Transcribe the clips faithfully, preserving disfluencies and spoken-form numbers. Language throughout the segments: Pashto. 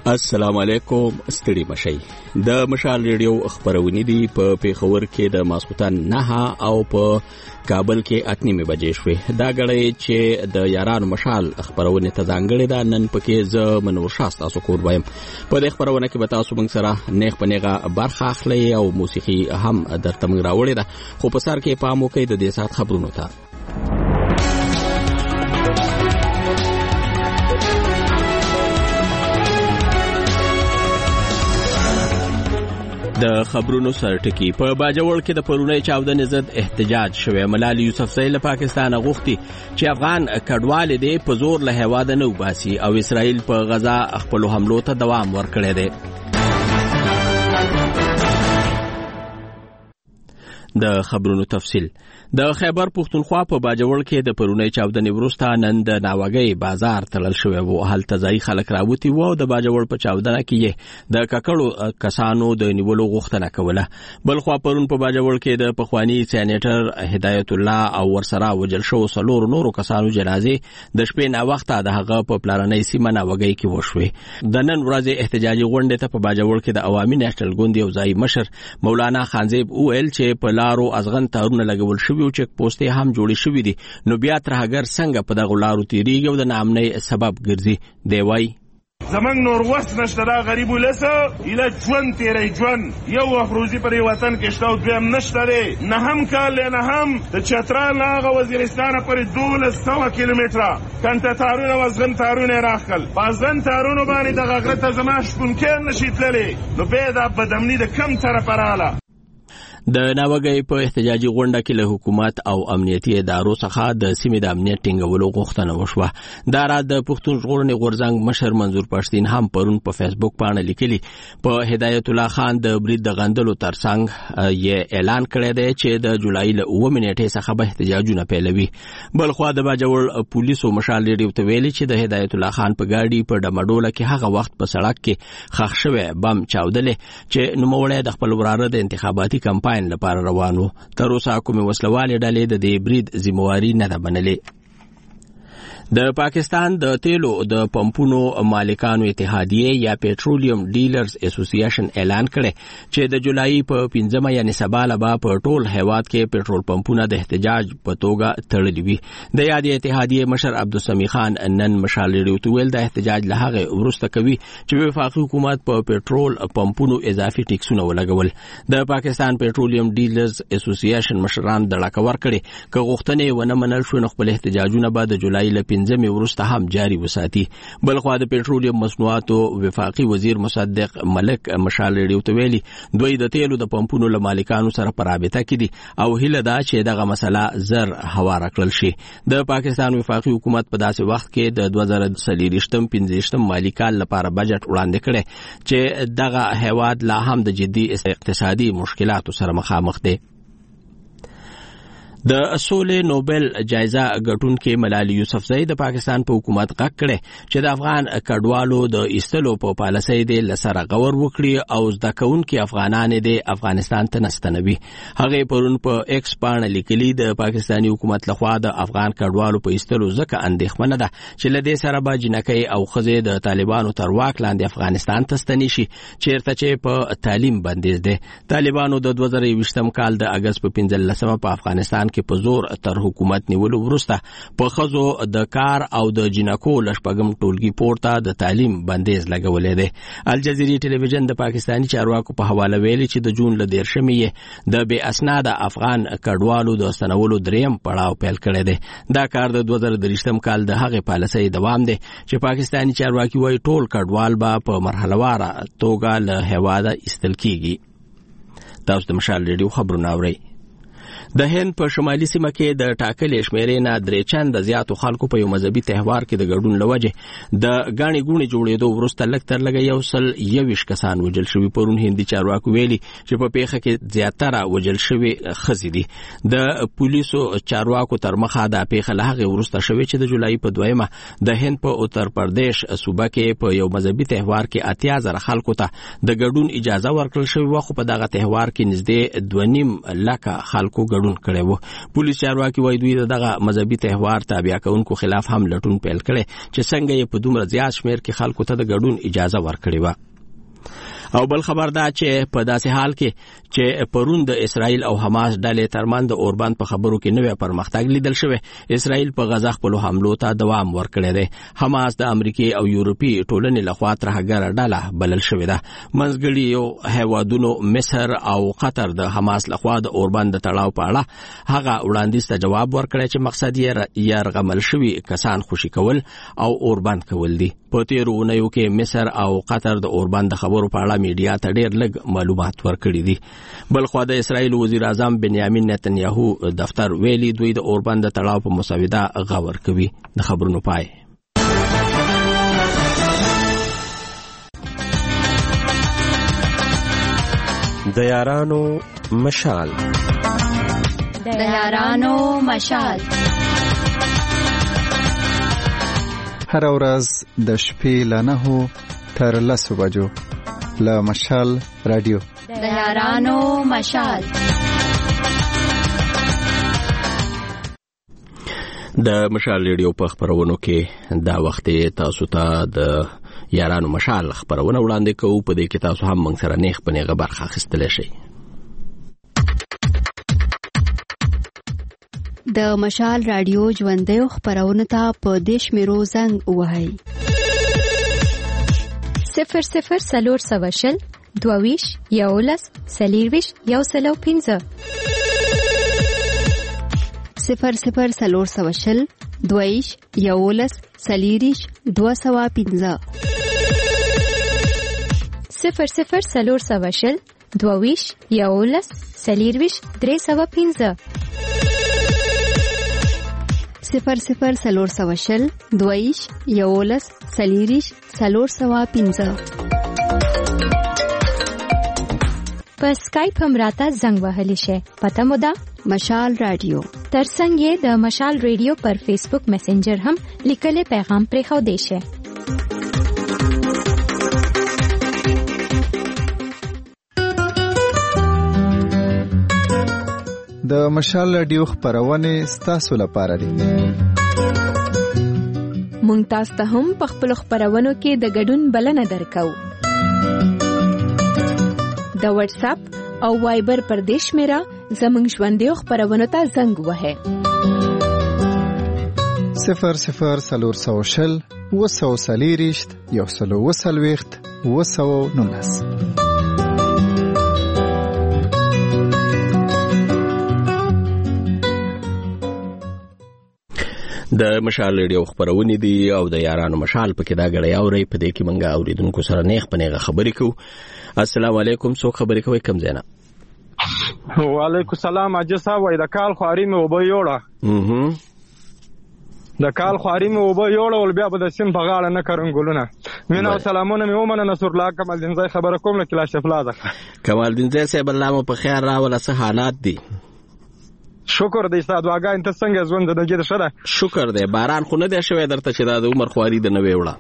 السلام علیکم. ستړي مشي. د مشال ریډیو خبرونه دي په پیښور کې د ماسپوتان نه او په کابل کې اتنیمه بجې شوې. دا غړې چې د یارانو مشال خبرونه ته ځانګړې ده. نن پکې ز منور شاست تاسو کور وایم. په دې خبرونه کې به تاسو موږ سره نیغ پنیغه برخه اخلي او موسیقي هم درته موږ راوړې ده. خو په سر کې پام وکړئ د دې سات خبرونو ته. د خبرونو سرټکی په باجوړ کې د پرونی چاودنې ضد احتجاج شوی. ملال یوسفزۍ له پاکستان غوښتي چې افغان کډوال دې په زور له هیواده نه وباسي او اسرائیل په غزا خپل حملو ته دوام ورکړی دی. د خبرونو تفصیل. د خیبر پختونخوا په باجوړ کې د پرونی چاودنې وروسته نن د ناوګۍ بازار تړل شوی و. هلته ځای خلک راوتی و او د باجوړ په چاودنه کې د ککړو کسانو د نیولو غوښتنه کوله. بل خوا پرون په باجوړ کې د پخوانی سېنیټر هدایت الله او ورسره وجل شو څلور نورو کسانو جنازې د شپې نا وخته د هغه په پلاننۍ سیمه ناوګۍ کې وشوې. د نن ورځې احتجاجي غونډې ته په باجوړ کې د عوامي نېشنل ګوند یو ځای مشر مولانا خانزیب وویل چې په لارو ازغن تارونه لګول شوي او چک پوسټې هم جوړې شوې دي. نو بیا ترهګر څنګه په دغه لارو تیریږي او د ناامنۍ سبب ګرځي. دی وایي زمنګ نور وس نشته. دا غریب ولسه اله ژوند تیری ژوند یو افروزی پر وطن کې شته او دویم نشته دی. نه هم کال نه هم د چترال هغه وزیرستان پر دولس سوه کیلومتره کنته تارونه وزغن تارونه راخل پازن تارونه باندې د غغرته زما شپون کې نشي تللی. نو به دا بدامني د کم طرف رااله. د ناوګۍ په احتجاجي غونډه کې له حکومت او امنیتي ادارو څخه د سیمې د امنیت ټینګولو غوښتنه وشوه. دا را د پښتون ژغورنې غورځنګ مشر منظور پښتين هم پرون په فیسبوک باندې لیکلي. په هدایت الله خان د برید د غندلو ترڅنګ یې اعلان کړی دی چې د جولای له اووه نیټې څخه به احتجاجونه پیلوي. بل خو د باجوړ پولیسو مشال ریډیو ته ویلي چې د هدایت الله خان په ګاډي په ډمډوله کې هغه وخت په سړک کې خښ شوی بم چاودلې چې نوموړی د خپل وراره د انتخاباتي کمپاین لپاره روانو. تر اوسه کومې وسلوالې ډلې د دې برید ذمہواري نه ده منلې. د پاکستان د تیلو د پمپونو مالکانو اتحادیه یا پېټرولیم ډیلرز اسوسییشن اعلان کړي چې د جولای په پنځمه یعنی سبا لبا په ټول هیواد کې پېټرول پمپونه د احتجاج په توګه تړلي وي. د یاد اتحادیه مشر عبدالسمی خان نن مشال ریډیو ته ویل د احتجاج له هغه وروسته کوي چې وفاقي حکومت په پېټرول پمپونو اضافي ټیکسونه ولګول. د پاکستان پېټرولیم ډیلرز اسوسییشن مشران د لاکور کړي که غوښتنې ونه منل شو نو خپل احتجاجونه به د جولای له پنځمې وروسته هم جاری وساتي. بل خو د پېټرولیم مصنوعاتو وفاقي وزیر مصدق ملک مشال ریډیو ته ویلي دوی د تیلو د پمپونو له مالکانو سره په رابطه کې دي او هیله ده چې دغه مسله زر هواره کړل شي. د پاکستان وفاقي حکومت په داسې وخت کې د دوه زره څلېرویشتم پنځویشتم مالي کال لپاره بجټ وړاندې کړی چې دغه هیواد لا هم د جدي اقتصادي مشکلاتو سره مخامخ دی. د سولې نوبل جایزه ګټونکې ملال یوسفزۍ د پاکستان په حکومت غږ کړی چې د افغان کډوالو د ایستلو په پالیسۍ د لسره غور وکړي او زده کوونکي افغانان د افغانستان ته نستنوي. هغه پرون په ایکس باندې لیکلي د پاکستاني حکومت لخوا د افغان کډوالو په ایستلو ځکه اندېښمنه ده چې له دې سره به جنکۍ او ښځې د طالبانو تر واک لاندې افغانستان ته ستنې شي چیرته چې په تعلیم بندیز دی. طالبانو د دوه زره یوویشتم کال د اګست په پنځلسمه په افغانستان کې په زور تر حکومت نیولو وروسته په خزو د کار او د جنکو لشپږم ټولګي پورته د تعلیم بندیز لګولې دی. الجزیرې ټلویزیون د پاکستاني چارواکو په حواله ویلي چې د جون له دیرشمې د بې اسناده افغان کډوالو د ستنولو دریم پړاو پیل کړی دی. دا کار د دوه زره دریشتم کال د هغې پالیسۍ دوام دی چې پاکستاني چارواکي وایي ټول کډوال به په مرحلهواره توګه له هیواده ایستل کیږي. تاسو د مشال ریډیو خبرونه اورئ. د هند په شمالي سیمه کې د ټاکلې شمیرې نه درې چنده زیاتو خلکو په یو مذهبي تهوار کې د ګډون لوجه د غاڼې ګوڼې جوړېدو وروسته لږ تر لږه یو سل یویشت کسان وجل شوي. پرون هندي چارواکو ویلي چې په پیښه کې زیاتره وجل شوي ښځې دي. د پولیسو چارواکو تر مخه دا پیښه له هغې وروسته شوې چې د جولای په دویمه د هند په اتر پردیش صوبه کې په یو مذهبي تهوار کې اتیا زره خلکو ته د ګډون اجازه ورکړل شوې وه، خو په دغه تهوار کې نږدې دوه نیم لکه خلکو ګډون کړی و. پولیس چارواکي وایي دوی دغه مذهبي تهوار تابع کوونکو خلاف هم لټون پیل کړی چې څنګه یې په دومره زیات شمېر کې خلکو ته د ګډون اجازه ورکړې وه. او بل خبر دا چې په داسې حال کې چې پرون د اسرائیل او حماس ډلې ترمن د اوربند په خبرو کې نوې پرمختګ لیدل شوی. اسرائیل په غزا خپل حملو ته دوام ورکړی دی. حماس د امریکای او یورپي ټولنې لخوا ترهګره ډله بلل شوې ده. منځګړي هیوادونو مصر او قطر د حماس لخوا د اوربند د تړاو په اړه هغه وړاندیز ته جواب ورکړی چې مقصد یې یرغمل شوي کسان خوشي کول او اوربند کول دي. په تیرو اونیو کې مصر او قطر د اوربند د خبرو په اړه میډیا ته ډېر لږ معلومات ورکړي دي. بل خو د اسرائیل وزیر اعظم بنیامین نتنیاهو دفتر ویلي دوی د اوربند د تړاو په مسوده غور کوي. د خبرونو پای. د یارانو مشال د یارانو مشال هر ورځ د شپې له نهو تر لسو بجو له مشال رادیو د یارانو مشال. د مشال رادیو په خبرونو کې دا وخت تاسو ته د یارانو مشال خبرونه وړاندې کوو. په دې کې تاسو هم موږ سره نیغ په نیغه برخه اخیستلی شئ. د مشال رادیو ژوندیو خبرونه ته په دې شمیرو زنګ ووهئ: صفر صفر څلور سوه شل دوه ویشت یولس څلېرویشت یو سل او پنځه صفر صفر څلور سوه شل دوه ویشت یولس څلېرویشت دوه سوه پنځه صفر صفر څلور سوه شل دوه ویشت یولس څلېرویشت درې سوه پنځه صفر صفر څلور سوه شل دوه ویشت یولس څلېرویشت څلور سوه پنځه. په سکایپ هم راته زنګ وهلی شئ. پته مو ده مشال رادیو. ترڅنګ یې د مشال رادیو پر فیسبوک میسنجر هم لیکلی پیغام پرېښودی شئ. د مشال رادیو خبرونه ستاسو لپاره دي. مونږ تاسو ته هم په خپل خبرونو کې د ګډون بلنه درکو. د واتس اپ او وایبر پر دې شمیره زموږ ژوندیو خبرونو ته زنګ وهئ: صفر صفر څلور سوه شل اووه سوه څلېرویشت یو سل اووه څلوېښت اووه سوه نولس. د مشال رادیو خبرونه دي او د یارانو مشال په کې دا غړی اوري. په دې کې منګه اوریدونکو سره نیغ په نیغه خبرې کوو. السلام علیکم. څوک خبرې کوي؟ کم زینا. وعلیکم السلام. اجازه صاحب وای د کال خواري مې وبو یوړه. اها د کال خواري مې وبو یوړه ول بیا به د سیم په غاړه نه کرنګولونه. مینا او سلامونه مې ومنه. نصر الله کمال دین زای خبره کوم لکه لا شفلا ده. کمال دین زای صاحب الله په خیر راول. څه حالات دي؟ شکر دی استاد واګا. انت څنګه ژوند د دې شره؟ شکر دی. باران خو نه دی شوی درته چې دا د عمر خواري د نوې وړه.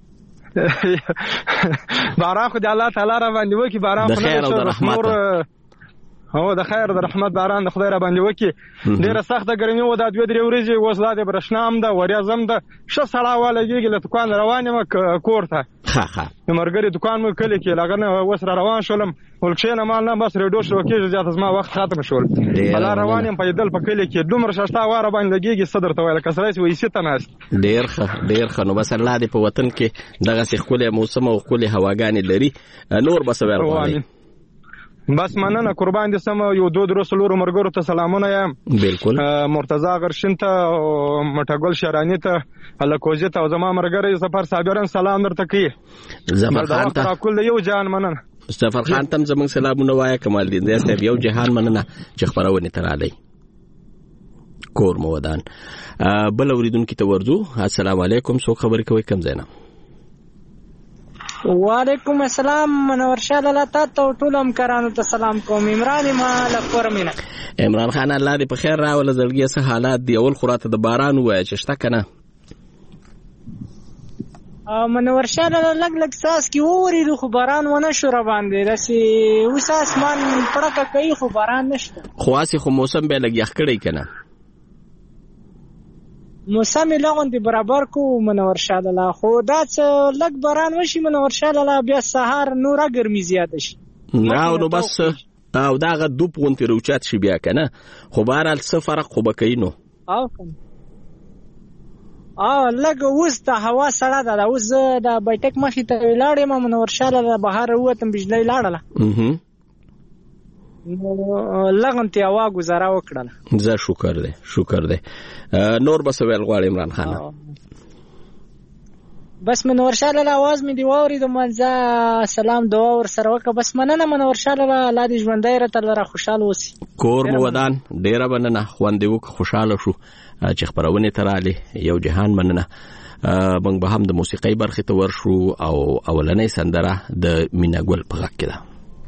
باران خو د الله تعالی را باندې وکي. باران خو د خیر او د رحمت هو د خیر د رحمت باران د خدای را باندې وکي. ډیره سخته ګرمي و. دا دوه درې ورځې اوس لا د برښنا هم ده وریا زم ده ښه سړه ولګېږي. له دکان روان یم کور ته. ښه ښه د مرګري دکان مې کلی کې لغه نه اوس را روان شولم. ول کښېنه مال نه بس ریډیو شروع کېږي. زیاته زما وخت ختم شول. بلا روان یم پیدل په کلی کې دومره ششتا واره باندې لګېږي صدر ته ویل کسرای وایي سیته ناست. ډېر ښه ډېر ښه. نو بس الله دې په وطن کې دغسې ښکلی موسم او ښکلې هواګانې لري. نور به څه ویل غواړئ؟ بس مننه قربان دي سم. یو دو درو سلور مرګرو ته سلامونه یم. بالکل. مرتضی غرشین ته او مټګل شرانی ته الکوزی ته او زما مرګري سفر صابرن سلام درته کوي. ظفر خان ته کول یو جان مننه. ظفر خان ته زموږ سلامونه وایه. کمال دین زای صاحب یو جهان مننه چې خبرونه ترالی کور مو ودان. بل اوریدونکو ته ورځو. السلام علیکم. څوک خبرې کوي؟ کم زینا. وعلیکم السلام. منور شاه الله تاسو ټول همکارانو ته سلام کوم. عمران ما لپاره مینا. عمران خان الله دې په خیر راول. زړګي څه حالات دی؟ اول خراته د باران وای چې شته کنه. منور شاه لږ لږ ساس کې وورېدو خو باران ونه شو را باندې داسې اوس اسمان پړکه کوي خو باران نشته خو هسې خو موسم به لږ یخ کړی که نه موسم یې لغوندې برابر کو منور شاه لاله خو دا څه لږ باران وشي منور شاه لاله بیا سهار نوره ګرمي زیاته شي او نو بس او دا هغه دوپ غوندې روچت شي بیا که نه خو بهرحال څه فرق خو به کوي نو او کنه اه لږ اوس د هوا سړه ده اوس زه د بیټک مخې ته ولاړ یم منور شاه لاله بهر ووتم بجلی لاړله لږ غوندې هوا ګزاره وکړله زه شکر دی شکر دی نور به څه ویل غواړې عمران خانه بس منور شاه لاله اواز مې دې واورېدو منځه سلام دعا ورسره وکړه بس مننه منور شاه لاله الله دې ژوندی راته لره خوشحاله اوسي کور مو ودان ډېره مننه خوند دې وکړه خوشحاله شو چې خپرونې ته رالې یو جهان مننه موږ به هم د موسیقۍ برخې ته ورشو او اولنۍ سندره د مینا ګل په غږ کې ده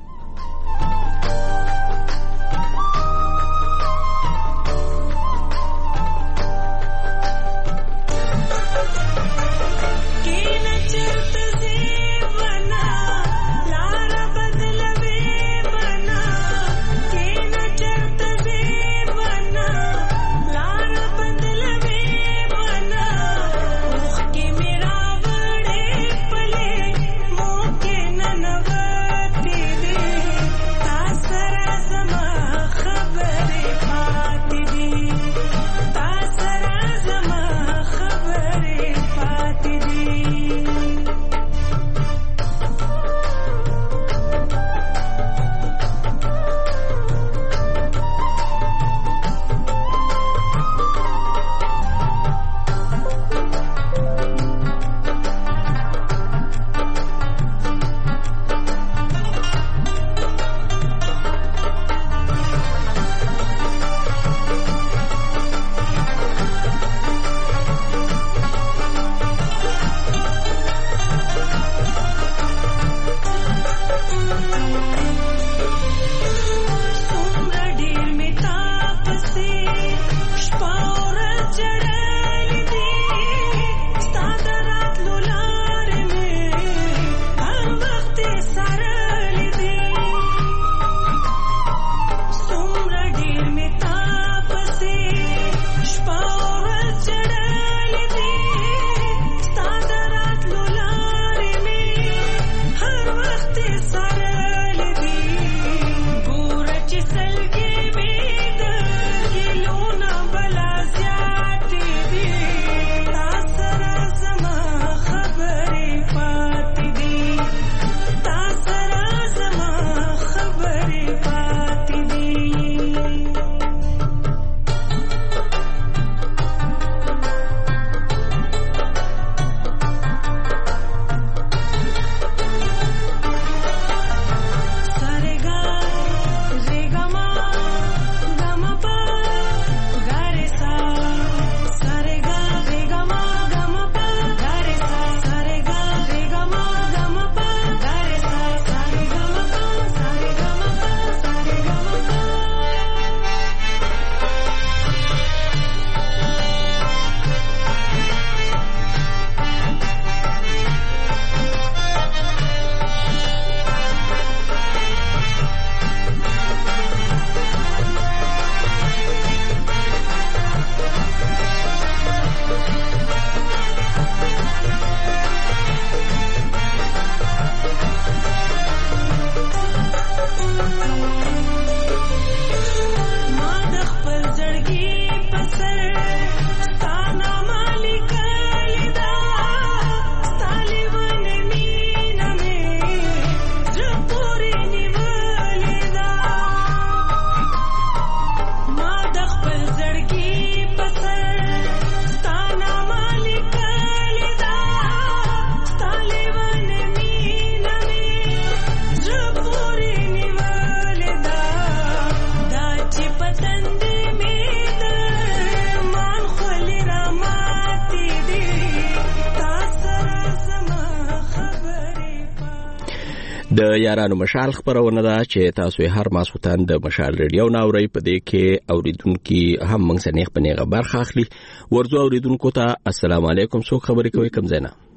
د یارانو مشال خبرونه ده چې تاسو هر ماسوتان د مشال ریډیو ناوړی په دې کې اوریدونکو هم موږ سنیخ په نیغه برخه اخلي ورزو اوریدونکو ته السلام علیکم څو خبرې کوي کوم زینا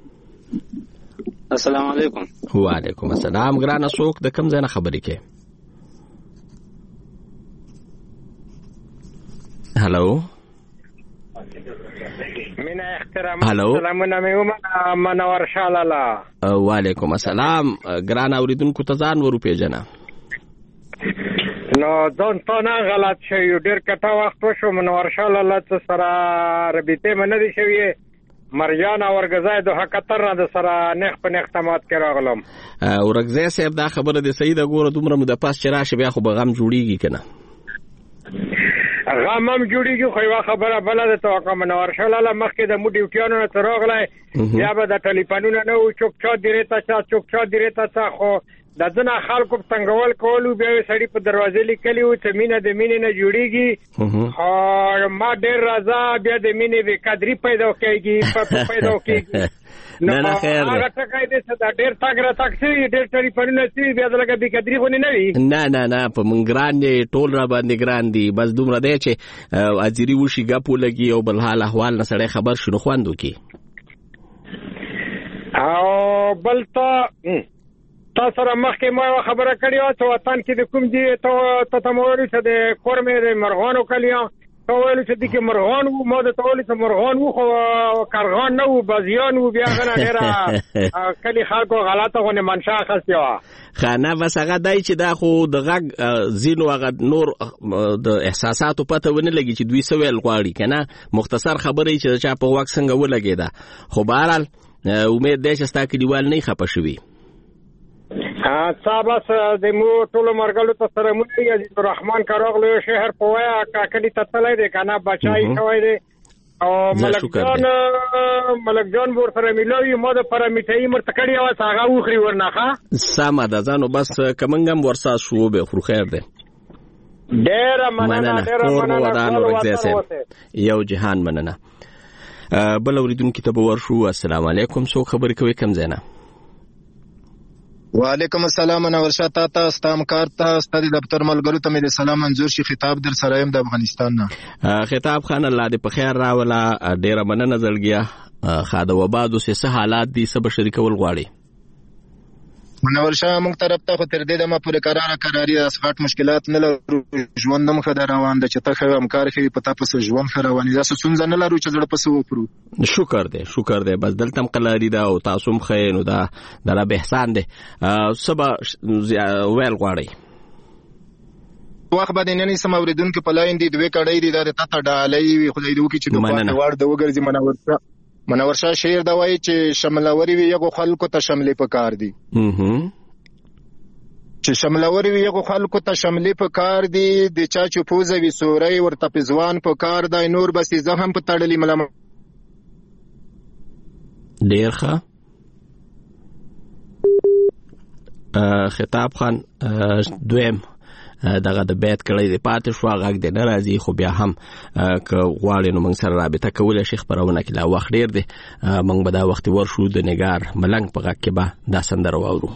السلام علیکم. وعلیکم السلام. ګرانه څوک د کوم ځای نه خبرې کوي؟ هلو مینا احترام. هلو سلامونه مې ومنه منور شاه لالا. وعلیکم السلام. ګرانه اوریدونکو ته ځان ور وپېژنه. نو ځان ته نه غلط شوی، ډېر کټه وخت وشو. منور شاه لالا ته سره رابطې مې نه دي شوې. مرجان او ورګزای د حقیقت نه د سره نخ په نخ تمات کې راغلم. ورګزای صاحب دا خبره د سید ګوره دومره مو د پاس چې راشه بیا خو به غم جوړیږي کنه. غم هم جوړیږي خو یوه خبره بله ده توقع منور شاه لالا مخکې د مو ډیوټیانو نه ته راغلی بیا به د ټلیفونونه نه وو چوک چا درې ته چا چوک چا درې ته څه خو د ځنه خلکو څنګهول کولو بیا یې سړي په دروازې لیکلي وو چې مینه د مینې نه جوړیږي خو ما ډېر راځه بیا د مینې بېقدري پیدا کېږي پیدا کېږي. نه نه خیر ده. هغه ټکی دی چې دا ډېر تګ راتګ شوي ډېر ټلیفونونه شوي بیا د لکه بېقدري غونې نه وي. نه نه نه په موږ ګران دی ټول را باندې ګران دي. بس دومره دی چې اجري وشي ګپ ولګي او بل حال احوال نه سړی خبر شي نو خوند وکړي. او بل ته تا سره مخکې ما یوه خبره کړې وه چې وطن کې د کوم دي ته ته مو ویلو چې د کور مې د مرغانو کلیان تا ویلو چې دې کې مرغان وو. ما درته ویلو چې مرغان وو خو کرغان نه وو بازیان وو. بیا هغه نه ډېره کلي خلکو غلطه غونې منشا اخیستې وه. ښه نه بس هغه دی چې دا خو د غږ ځینو هغه نور د احساساتو پته ونه لګي چې دوی څه ویل غواړي که نه. مختصر خبره یې چې د چا په غوږ څنګه ولګېده. خو بهرحال امید دی چې ستا کلیوال نه یې خفه شوي. څه بس د مو ټولو مرګلو ته سره مونږ عزیز الرحمن کراغلو شهر په ویا کاکلی ته تللی دی که نه بچای شوی دی او ملک جان ملک جان ور سره میلاوي ما د پاره میټایي مرته کړی وه چې هغه وخوري ورنه ښه سمه ده ځانو بس که موږ هم ورساز شو به خورو خیر دی. ډېره مننه ډېره مننه یو جهان مننه. بل اورېدونکي ته به ورشو. السلام علیکم. څوک خبرې کوي کوم ځای نه؟ وعلیکم السلام. منور شاه تا ته ستا همکار ته ستا د دفتر ملګرو ته مې د سلام منظور شي. خطاب در سره یم د افغانستان نه. خطاب خان الله دې په خیر راوله. ډېره مننه زړګیه. ښه د وبا دوسې څه حالات دي څه به شریکول غواړي؟ منور شاه موږ طرف ته خو تر دې دمه پورې قراره قراري داسې غټ مشکلات نه لرو. ژوند هم ښه ده روان ده چې ته ښه همکار ښه په تا پسې ژوند ښه روان دي. داسې ستونزه نه لرو چې زړه پسې وپرو. شکر دی شکر دی. بس دلته هم قلاري ده او تاسو هم ښه نو دا د رب احسان دی. څه به ویل غواړئ؟ وخت به د نن سم اورېدونکو په لاین دي دوې کړۍ دي دا د تاته ډالۍ وي خدای دې وکړي چې د پاتې وړ د وګرځي. منور شاه منور شاه شعر دا وایي چې شملوري وي یو خلکو ته شملې پکار دي. چې شملوري وي یو خلکو ته شملې پکار دي. د چا چې پوزه وي سوري ورته پزوان پکار دی. نور بس زه هم په تړلې ملم. ډېر ښه. خطاب خان دویم دغه د بیت کړی دی پاتې شو غږ دی نه راځي خو بیا هم که غواړې نو موږ سره رابطه کولی شي. خپرونه کې لا وخت ډېر دی. موږ به دا وخت ورشو د نګار ملنګ په غږ کې به دا سندره واورو.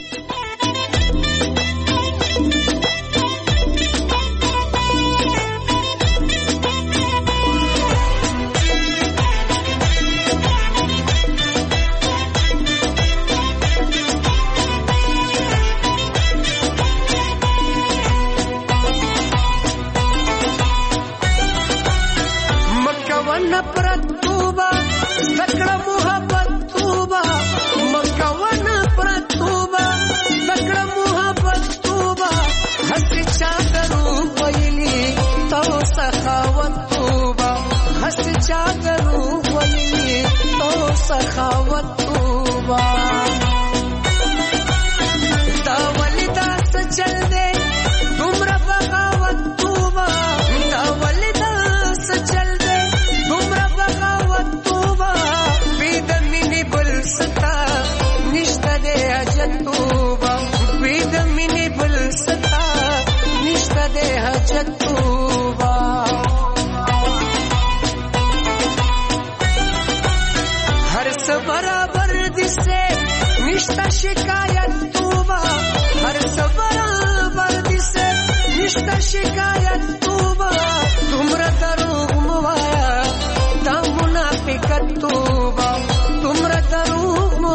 शिकायत तूबा तुमरा दरूग मुवाया ता मुनाफिकत तूबा तुमरा दरूग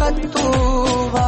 متوبه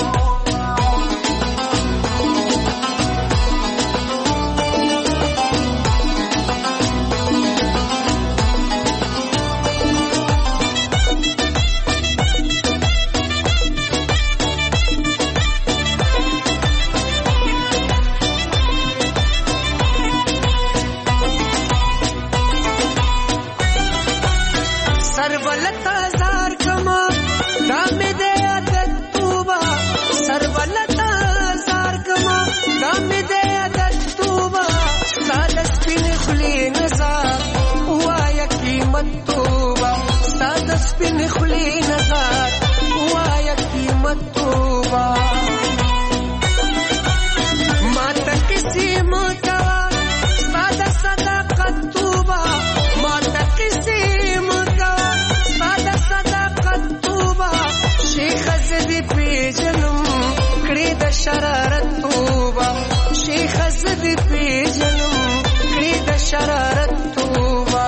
سپین خلی نظر وایا قیمت توبه ما ته کسی مکوا ساده صداقت توبه ما ته کسی مکوا ساده صداقت توبه شیخ زدی پیجنم کړی د شرارت توبه شیخ زدی پیجنم کړی د شرارت توبه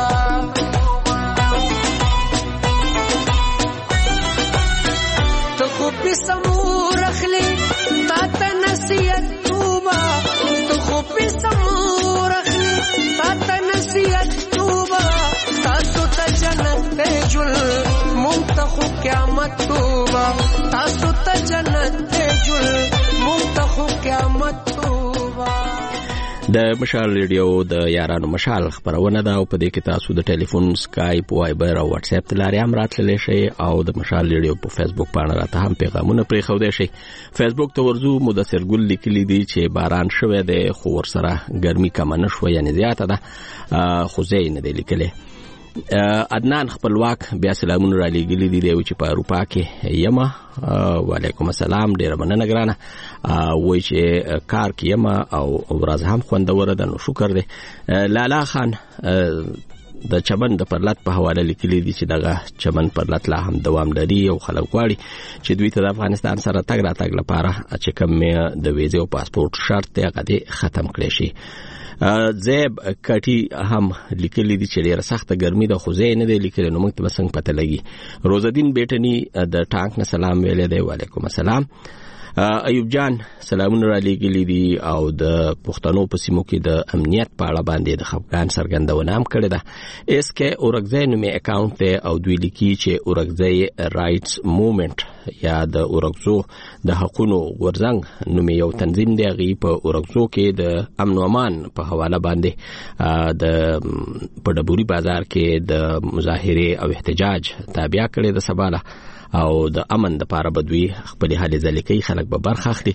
سمور اخلی تا تا نصیحت توبا تو خوب سمور اخلی تا تا نصیحت توبا تاسو تا جنت تجل منتخو قیامت توبا تاسو تا جنت تجل منتخو قیامت توبا د مشال ریډیو د یارانو مشال خبرونه ده او په دې کې تاسو د ټلیفون سکایپ وایبر او واتس اپ لارې هم راتللی شئ او د مشال ریډیو په فیسبوک باندې راته هم پیغامونه پرېښودی شئ. فیسبوک ته ورځو مدثر ګل لیکلی دی چې باران شوی دی خو ورسره ګرمي کمه نه شوه یعنې زیاته ده خو زه یې نه دی لیکلی. عدنان خپلواک بیا سلامونه را لېږلي دي دی چې په اروپا کې یمه وعلیکم السلام ډېره مننه ګرانه وایي چې کار کې یمه او ورځ هم خوندوره ده نو شکر دی. لالا خان د چمن د پرلط په حواله لیکلي دي چې دغه چمن پرلط لا هم دوام لري او خلک غواړي چې دوی ته د افغانستان سره تګ راتګ لپاره چې کوم د ویزې او پاسپورت شرط دی هغه دې ختم کړی شي. زیب کټي هم لیکلي دي چې ډېره سخته ګرمي ده خو زه یې نه دی لیکلی نو موږ ته به څنګه پته لګي. روزالدین بیټني د ټانک نه سلام ویلی دی وعلیکم السلام. ایوب جان سلامونه را لېږلي دي او د پښتنو په سیمو کې د امنیت په اړه باندې د خفګان څرګندونه هم کړې ده. اس کې اورګزی نومې اکاونټ دی او دوی لیکي چې اورګزی رایټس موومنټ یا د اورګزو د حقونو غورځنګ نومې یو تنظیم دی هغې په اورګزو کې د امن و امان په حواله باندې د په ډبوري بازار کې د مظاهرې او احتجاج تابع کړې ده سباله او د امن د پاره بدوي خپل هلې ځلې کوي خلک به برخه اخلي.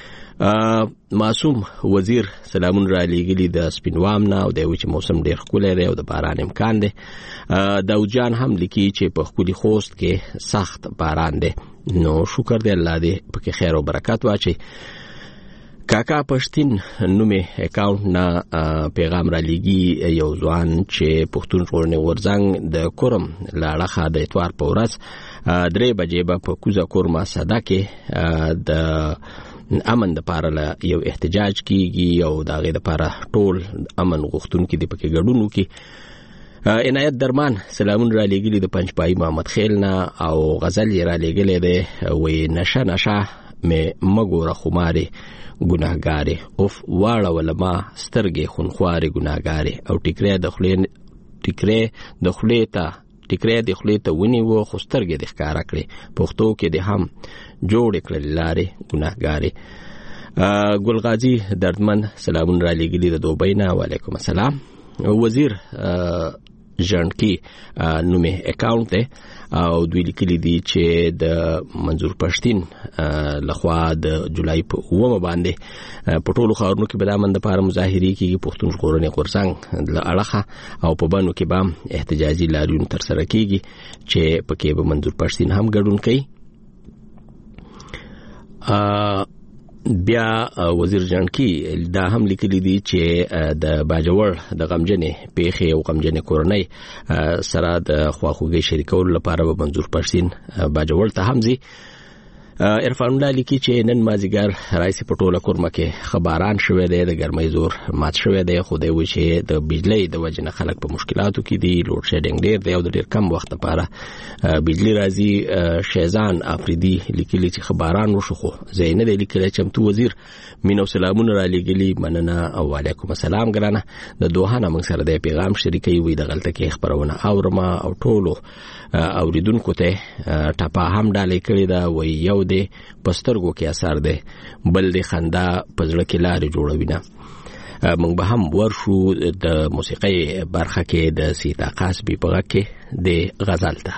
معصوم وزیر سلامون را لېږلي د سپینوام نه او د چې موسم ډېر ښکلی دی او د باران امکان دی. داود جان هم لیکي چې په ښکلي خوست کې سخت باران دی نو شکر دی الله دې پکې خیر او برکت واچي. کاکا پښتین نومې اکاونټ نه پیغام را لېږي یو ځوان چې پښتون ژغورنې غورځنګ د کورم له اړخه د اتوار په ورځ درې بجې به په کوزه کورما سده کې د امن د پاره له یو احتجاج کیږي او د هغې دپاره ټول امن غوښتونکي دې پکې ګډون وکړي. عنایت درمان سلامون را لېږلي د پنجپایي محمد خیل نه او غزل یې را لېږلی دی وایي نشه نشه مې مه ګوره خمارې ګناهګارې اوف واړوله ما سترګې خونخوارې ګناهګارې او ټیکری د خولې ټیکری د خولې ته ټیکری د خولې ته ونیوه خو سترګې دې ښکاره کړې پښتو کې دې هم جوړې کړلې لارې ګناهګارې. ګلغازي دردمن سلامون را لېږلي د دوبۍ نه وعلیکم السلام. وزیر ژڼکي نومې اکاونټ دی او دوی لیکلي دي چې د منظور پښتین لخوا د جولای په اوومه باندې په ټولو ښارونو کې به د امن دپاره مظاهرې کېږي پښتون ژغورنې غورځنګ له اړخه او په بنو کې به هم احتجاجي لاریون ترسره کېږي چې پکې به منظور پښتین هم ګډون کوي. بیا وزیر جانکی دا هم لیکلی دي چې د باجوړ د غمجنې پیښې او غمجنې کورنۍ سره د خواخوږۍ شریکولو لپاره به منظور پښتین باجوړ ته هم ځي. عرفان الله لیکي چې نن مازیګر رئیس پټوله کورمه کې خبران شوه دی د ګرمۍ زور مات شوه دی خو دی و چې د بجلی د وجنه خلک په مشکلاتو کې دي لوډ شیډینګ ډیر دی او د ډیر کم وخت لپاره بجلی راځي شیزان افریدي لیکلي چې خبران وشو خو زینه دی لیکلي چې چمتو وزیر مینو سلامونه را لګلی مننه او علیکم السلام ګرانه د دوه نه موږ سره د پیغام شریکي وي د غلطه کې خبرونه اورما او ټولو اوریدونکو ته ټاپا هم ډالې کړی دا وی یو دی پسترګو کې اثر دی بل دی خندا پزړه کې لارې جوړوي نه موږ به هم ورشو د موسیقي برخه کې د سیتا قاسبی په غږ کې د غزل ته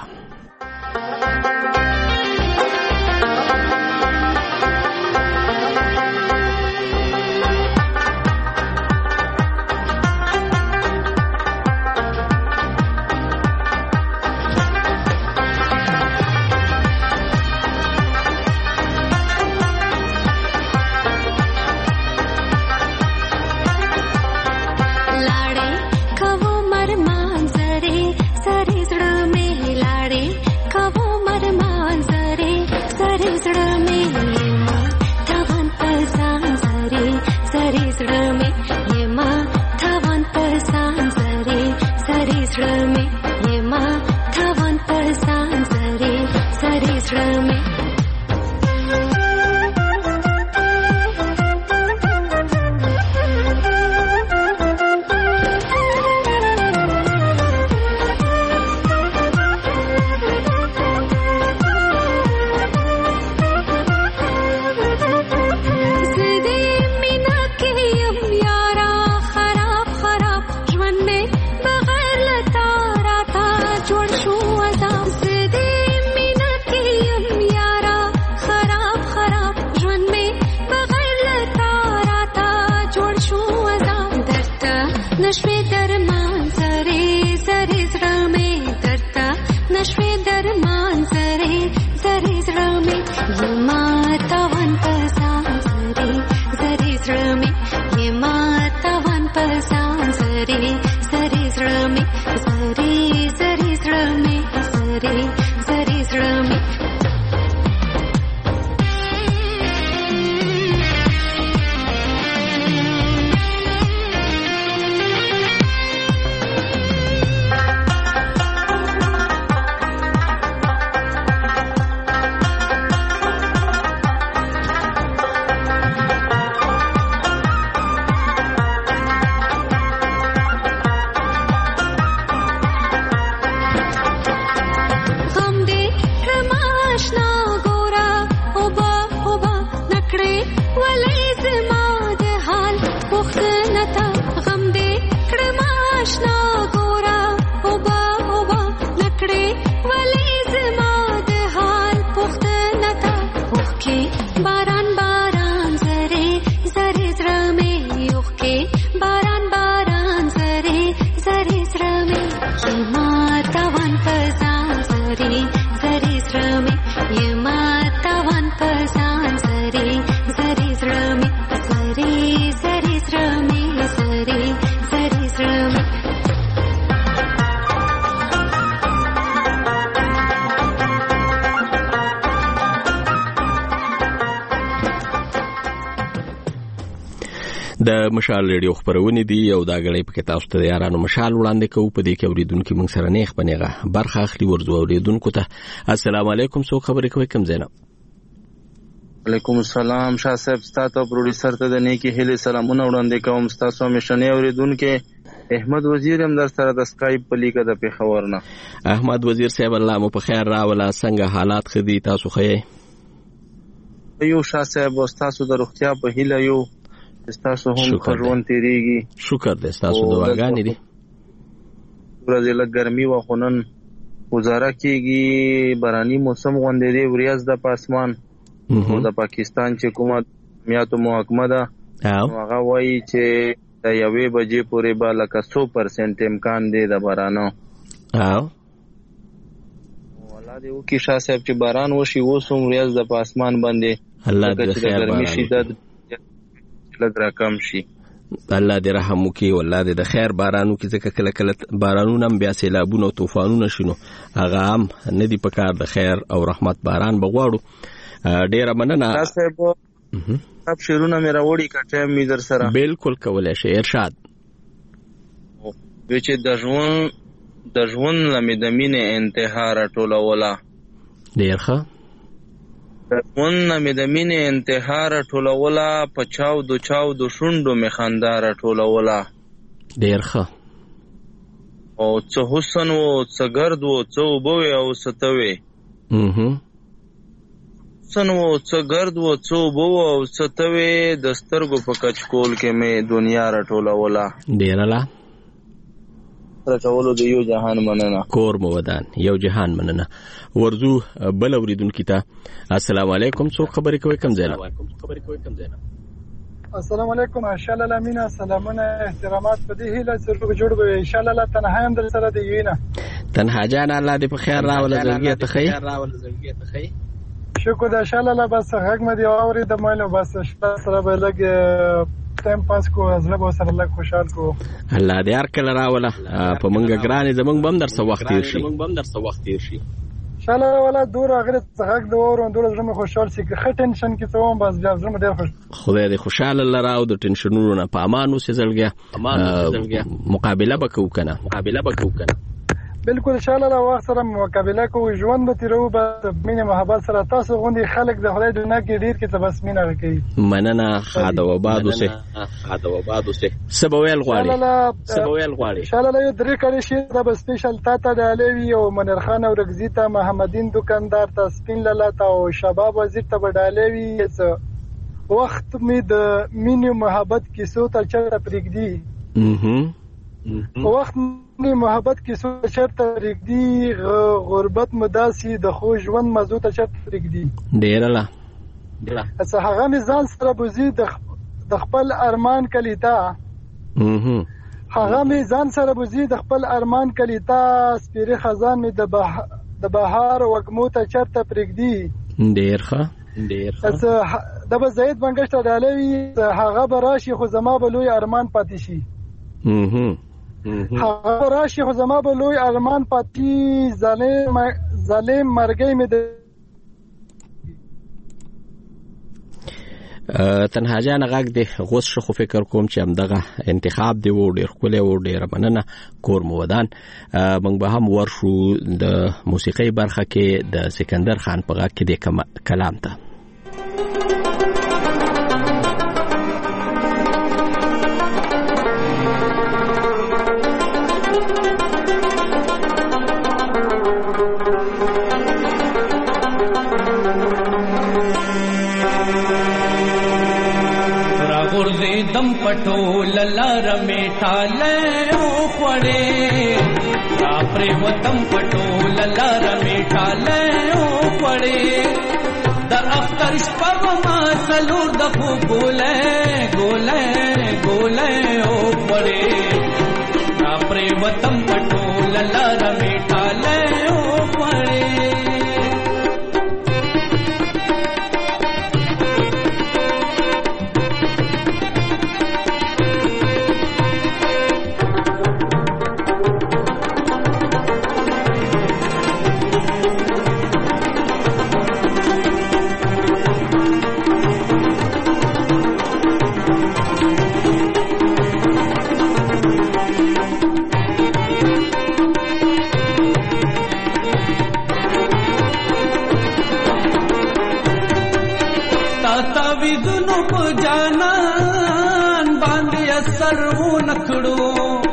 د مشال ریډیو خبرونه دي او دا غړي په تاسو ته یارانو مشال وړاندې کوو په دې کې اوریدونکو موږ سره نه خبرېغه برخه اخلي ورزو اوریدونکو ته السلام علیکم څو خبرې کوي کم زینب علیکم السلام شاه صاحب ستاسو پروډوسر ته د نیکی هلي سلامونه وړاندې کوم تاسو مشنه اوریدونکو احمد وزیر هم در سره د اسکایپ په لیکه د پیښور نه احمد وزیر صاحب الله مو په خیر راولا څنګه حالات خدي تاسو خې یو شاه صاحب تاسو د روغتیا په هیله یو تاسو هم خروان تیریږي شکر دې تاسو دعاګانې دي ورځې له ګرمي و خونن گزاره کیږي باراني موسم غونډې دی وریاض د پاسمان او د پاکستان چې کومه میاتو محکمه ده هغه وایي چې د یوې بجې پورې به لکه سو پرسنټ امکان دی د بارانو او ولا دې وکي شاه صاحب چې باران وشي وسوم ریاض د پاسمان باندې الله دې خیر باران لږ راکم شي الله دې رحم وکړي والله دې د خیر بارانو کې ځکه کله کله بارانونه هم بیا سیلابونه او طوفانونه شنو هغه هم نه دی پکار د خیر او رحمت باران بغواړو ډیره مننه صاحب. اب شیرونه مې راوړي کټه مې در سره بالکل کولای شي ارشاد. چې د ژوند د ژوند لمې د مینې انتها راټولوله ډیر ښه. د ژوند لمې د مینې انتها راټولوله په چاودو چاودو شونډو مې خندا راټولوله ډیر ښه. او څه حسن و څه ګرد و څه اوبه وې او څه ته وې حسن و څه ګرد و څه اوبه و او څه ته وې د سترګو په کچکول کې مې دنیا راټولوله ډیره لا راټولو د یو جهان مننه کور مو ودان یو جهان مننه. ورزو بل اوریدونکو ته السلام علیکم. څوک خبرې کوي کوم ځای نه؟ السلام علیکم. ان شاء الله لامینه سلامونه احترامات په دې هیله چې روغ جوړ به ان شاء الله تنها هم در سره دی وینه تنها جان الله دې په خیر راول زړګي ته خیر شکر ده ان شاء الله. بس هغه مې دی اوري د مالو بس سره به لګ ټایم پاس کو ازله به سره لګ خوشحال کو الله دې هر کله راوله په منګه ګرانې زمونږ بم در څه وخت تیر شي زمونږ بم در څه وخت تیر شي ان شاء الله. ولا دور هغه څنګه د اورو دور زما خوشحال سي که ټینشن کې ته وم بس بیا زما ډیر خوش خدای دې خوشاله لره او د ټینشنونو نه په امان اوسې زلګیا مقابله وکړو کنه مقابله وکړو کنه بالکل ان شاء الله. وخت سره مقابله کوو ژوند به تیرو به مینه محبت سره تاسو غوندي خلک د خدای دنیا کې ډیر کې بس مینه کوي مننه. خاده و باد اوسه خاده و باد اوسه سبویل غواړي سبویل غواړي ان شاء الله. یو درې کړي شي دا به سپیشل تا ته د علوی او منیر خان او رغزی ته محمدین دکاندار ته سپین لاله ته او شباب وزیر ته بدالوي وخت می د مینه محبت کیسو ته چرته پرېږدي وخت می محبت کیسو ته چرته پرېږدي غربت مداسي د خو ژوند موضوع ته چرته پرېږدي ډیر لا څه هغه می ځان سره بوزي د خپل ارمان کلیتا هغه می ځان سره بوزي د خپل ارمان کلیتا سپیره خزان می د د بهار وګمو ته چرته پرېږدي ډیر ښه ډیر ښه. د به زید بنګشت دالوي هغه براشي خو زما به لوی ارمان پاتې شي هغه راشي خو زما به لوی ارمان پاتې ظالم ظالم مرګي مې د تنها جان غږ دی غوس شخو فکر کوم چې همدغه انتخاب دی و ډیر خپل و ډیر مننه کور مو ودان. موږ به هم ورشو د موسیقي برخه کې د سکندر خان په غږ کې د کلام ته دم پټو للار میټاله او خوړې را پرې وتم پټو للار میټاله او خوړې در اختر شپه ما سلور د خو ګولې ګولې ګولې او خوړې را پرې وتم پټو للار میټاله او خوړې جانان باندې اثر و نکړو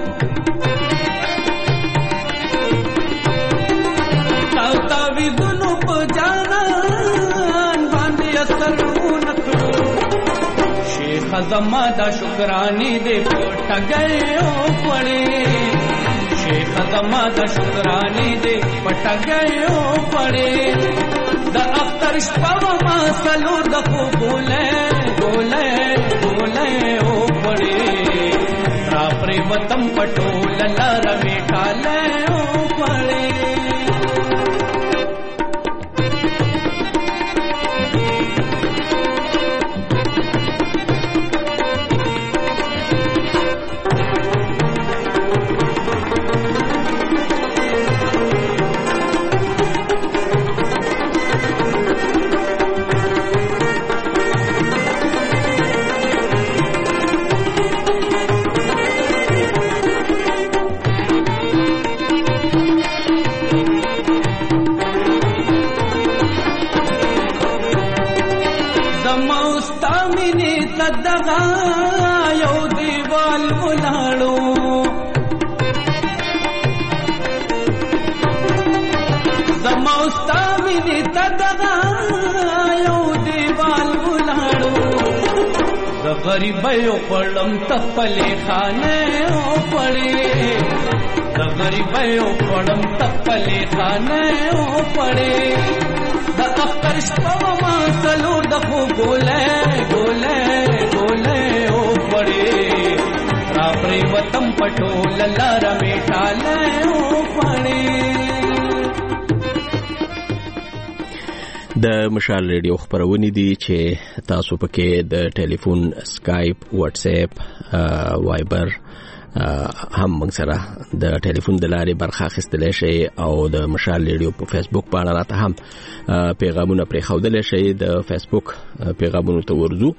تا وی دونو په جانان باندې اثر و نکړو شیخ زما دا شکرانی دې پټ گئے او پړې شیخ زما دا شکرانی دې پټ گئے او پړې د اختر شپه ما سلور د خو بوله بوله بوله او پړې را پرې وتم پټو للار میټاله او پړې ولاړو زما استا مینې ته دغه یو دیوال ولاړو د غریبیو پړم تپلې خانه او پړې د غریبیو پړم تپلې خانه او پړې د اختر شپه ما سلور د خو ګولې ګولې ګولې او پړې را پرې وطن پټول لار میټاله او پړې. د مشال ریډیو خبرونه دي چې تاسو پکې د ټلیفون، اسکایپ، واتس اپ، وایبر هم موږ سره د ټلیفون د لارې برخه اخیستلی شئ او د مشال ریډیو په فیسبوک باندې راته هم پیغامونه پرېښودلی شئ. د فیسبوک پیغامونو ته ورځو.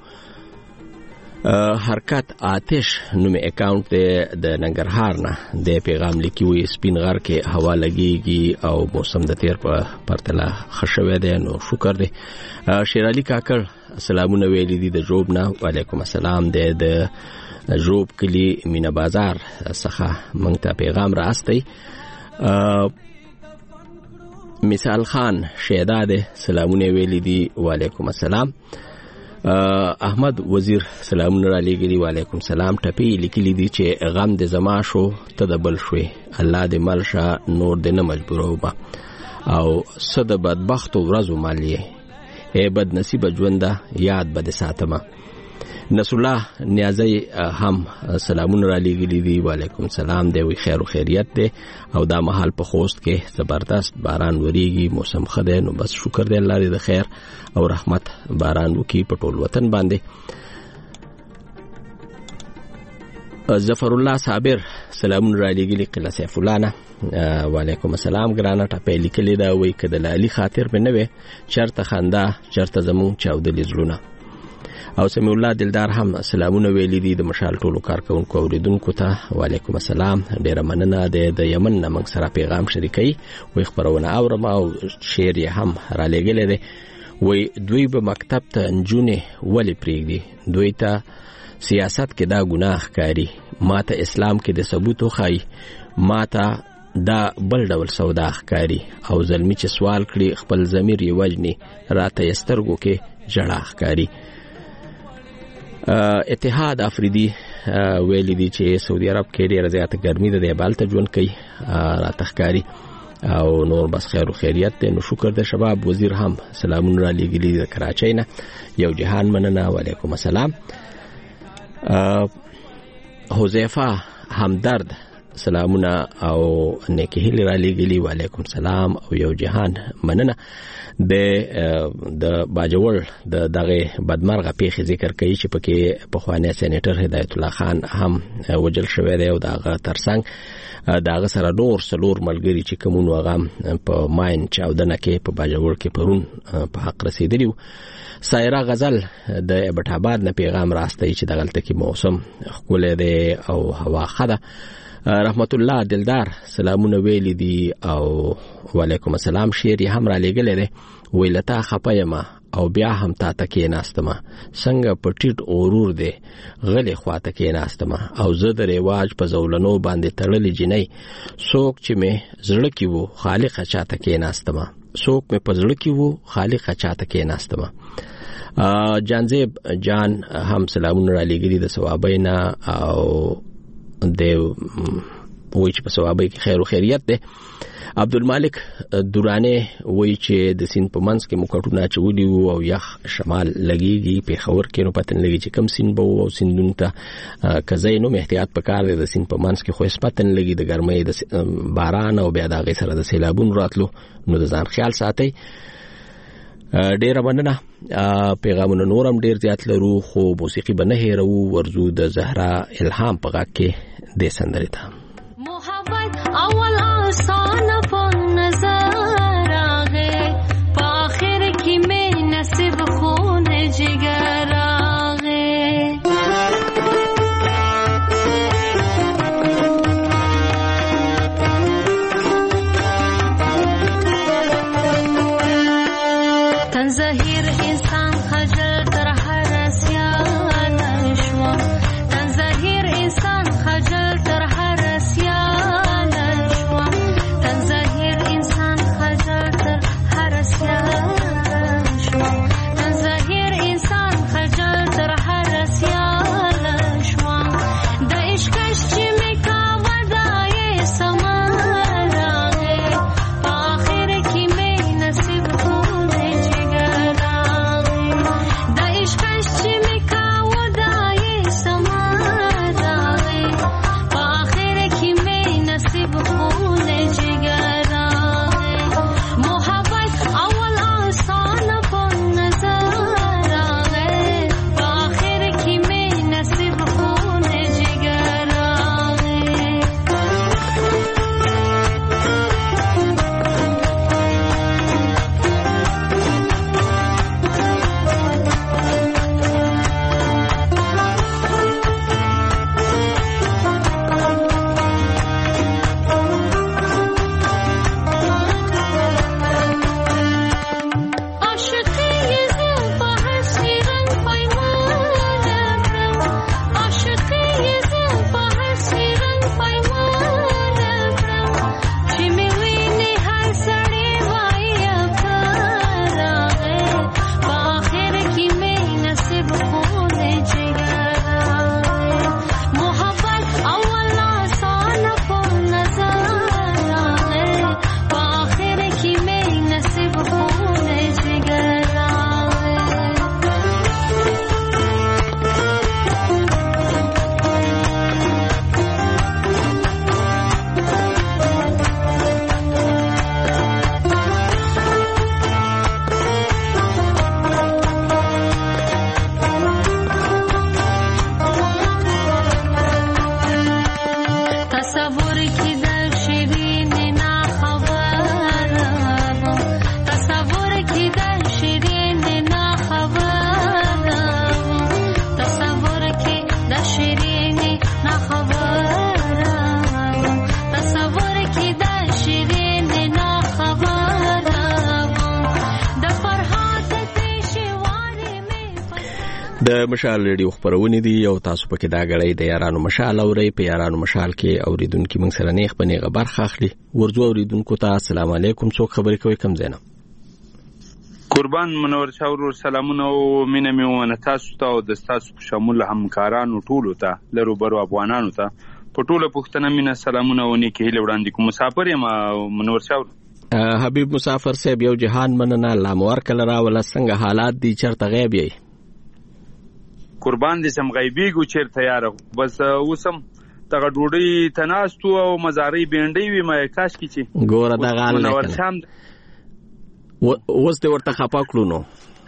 حرکت آتش نومي اکاونټ دی د ننګرهار نه د پیغام لیکي وي سپین غر کې هوا لګيږي او موسم د تیر په پرتله ښه شوی دی نو شکر دی. شیر علي کاکړ سلامونه ویلي دي د جوب نه. وعلیکم السلام. د د جوب کلی مینا بازار څخه مونږ ته پیغام راستي. مثال خان شیدا ده سلامونه ویلي دي. وعلیکم السلام. احمد وزیر سلامونه را لګي. وعلیکم السلام. ټپي لیکلي دي چې غم د زما شو ته د بل شوي الله دې ملشه نور دې نه مجبوروبه او صد بدبخت ورځو مالیه اے بد نصیب ژوند یاد بد ساتمه. نصر الله نیازی هم سلامونه را لګي دي. وعلیکم السلام. دی وی خیر او خیریت دی او دا محل په خوست کې زبردست باران وریږي موسم خده نو بس شکر دی الله دې د خیر او رحمت باران وکي په ټول وطن باندې. ظفر الله صابر سلامونه را لګي قله سیف الله نه. وعلیکم السلام. ګرانه ټپه لیکلې دا وی کده لالی خاطر به نه وي چرته خندا چرته زمون چاودلې زړونه. او سمي الله دلدار هم سلامونه ویلي دي د مشال ټولو کارکونکو اوریدونکو ته. وعلیکم السلام. ډیره مننه د یمن نه موږ سره پیغام شریکي وي خبرونه اورم او شعر یې هم را لګلې دي. وي دوی به مکتب ته انجونه ولې پریږدي دوی ته سیاست کې دا ګناه کاری ماته اسلام کې د ثبوت خای ماته دا بل ډول سودا ښکاری او ظلمي چې سوال کړي خپل ضمیر یې وجني راته یسترګو کې جړه ښکاری. اتحاد افریدي ویلي دي چې سعودي عرب کې ډېره زیاته ګرمي ده د بالته ژوند کوي راته ښکاری او نور بس خیر او خیریت دی نو شکر د شباب وزیر هم سلامونه را لېږلي د کراچۍ نه. یو جهان مننه. وعلیکم السلام. حذیفه همدرد سلامونه او نیکی هیله را لېږلي. وعلیکم السلام او یو جهان مننه. د د باجوړ د دغه بدمرغه پیښې ذکر کوي چې پکې پخوانی سېنیټر هدایت الله خان هم وجل شوی دی او دغه ترڅنګ دغه سره نور سلور ملګری چې کومون وغم په ماین چاودنه کې په باجوړ کې پرون په حق رسیدلی. سایرا غزل د ابټ آباد نه پیغام راستي چې دغلت کې موسم ښکلی دی او هوا ښه ده. رحمت الله دلدار سلامونه ویلي دي او وعلیکم السلام. شعر هم را لګلې ده. ویلتا خپایما او بیا هم تا تکې ناستمه څنګه پټیټ اورور دی غلې خواته کې ناستمه او زه د ریواج په زولنو باندې تړلې جنۍ څوک چې مې زړه کې وو خالق چاته کې ناستمه څوک مې په زړه کې وو خالق چاته کې ناستمه. جانزیب جان هم سلامونه را لګلي د ثوابینا او د وای چې په ثوابي کې خیر او خیریت ده. عبدالمالک دورانه وای چې د سین په منځ کې مکټونه چولي او یخ شمال لګيږي په خور کې نو پتن لګي چې کم سین بو او سیندون ته کزای نو احتیاط پکار دی د سین په منځ کې خو سپتن لګي د ګرمۍ د باران او بیا د غي سره د سیلابون راتلو نو د ځان خیال ساتي. ډیر مننه. پیغامونه نورم ډیر زیات لرو خو موسیقي به نه هېرو. ورزو د زهرا الهام په غږ کې د سندرې ته محبت اول آسان په نظر راغی په آخر کې مې نصیب خون جگر راغی. تنظهیر انسان خجل تر هر سیان شو تنظهیر انسان تصور کې د شیرین نه خبره تصور کې د شیرین نه خبره تصور کې د شیرین نه خبره تصور کې د شیرین نه خبره د فرحات پېښوارې مې د مشال ریډیو خبرونه دي او تاسو پکې دا غړې د یارانو مشال اوري په یارانو مشال کې اوریدونکو موږ سره نیخ په نیغه برخه اخلي ورځو اوریدونکو ته السلام علیکم څوک خبرې کوي کم زینه قربان منور شاور سلامونه او مینه مې ونه تاسو ته او د تاسو شامل همکارانو ټولو ته لرو برو افغانانو ته په ټوله پښتنه مینه سلامونه او نیکی هیله وړاندې کوم مسافر یم منور شاور حبیب مسافر صاحب یو جهان مننه لامور کله را ولا څنګه حالات دي چرته غیب یې قربان دې سم غیبیږو چیرته یار بس اوسم دغه ډوډۍ تناستو او مزاري بینډي وي مې کاش کی چی ګوره دغه منور شام اوس دې ورته خپا کړو نو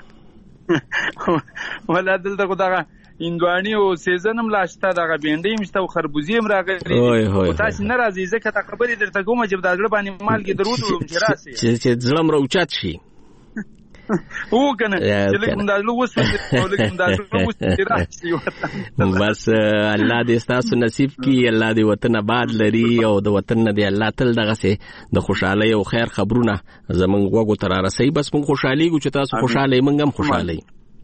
ولا دلته کو دغه اندواني او سیزنم لاشته دغه بینډي مشته او خربوزي هم راغلي تاسو ناراضي ځکه تا خبرې درته کوم چې د ځړ باندې مالګي درود وم چې راسي چې ځړم راوچات شي او کنه چې کوم دالو وسو کوم دالو وسو راشي بس الله دې تاسو نصیب کی الله دې وطن آباد لري او د وطن دې الله تل دغه سي د خوشحالي او خیر خبرونه زمونږ وګو تر راسي بس مونږ خوشحالي ګو چې تاسو خوشاله موږ هم خوشاله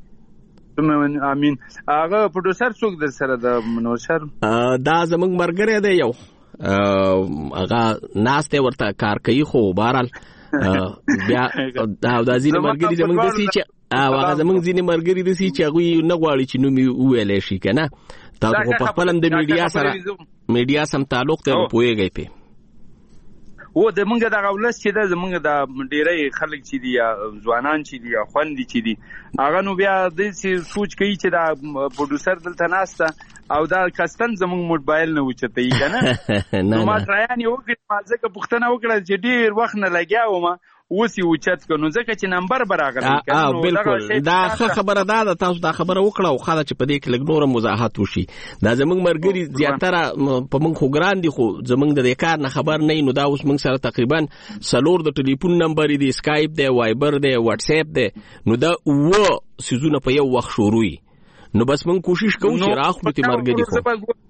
امين هغه پروډوسر څوک در سره د منوشر دا زمونږ مرګره دی یو هغه ناشته ورته کار کوي خو بهرال بیا دا د ځینې مرګري زمونږ د سي چې هغه زمونږ ځینې مرګري د سي چې هغه نه غواړي چې نو می ویلې شي کنه تاسو په خپل د میډیا سره میډیا سم تعلق ته پويږي په و د منګه د غولس چې د منګه د ډیرې خلک چې دي ځوانان چې دي خوندې چې دي هغه نو بیا د سوچ کوي چې دا پروډوسر دلته ناسته او دا کستن زموږ موبایل نه وچته یې کنه نو ما ترایان یو کې ما ځکه پښتنه وکړه چې ډیر وخت نه لګیاو ما وسی وچت کنو ځکه چې نمبر برابر کنه نو بالکل دا خبره ده تاسو دا خبره وکړه او خاله چې په دې کې لګ نور وضاحت وشي دا زموږ مرګري زیاتره په موږ خو ګران دي خو زموږ د کار نه خبر نه نو دا اوس موږ سره تقریبا سلور د ټلیفون نمبر دی اسکایپ دی وایبر دی واتس اپ دی نو دا و سيزونه په یو وخت شروعي نو بس موږ کوشش کوو چې راخلو ته مرګري خو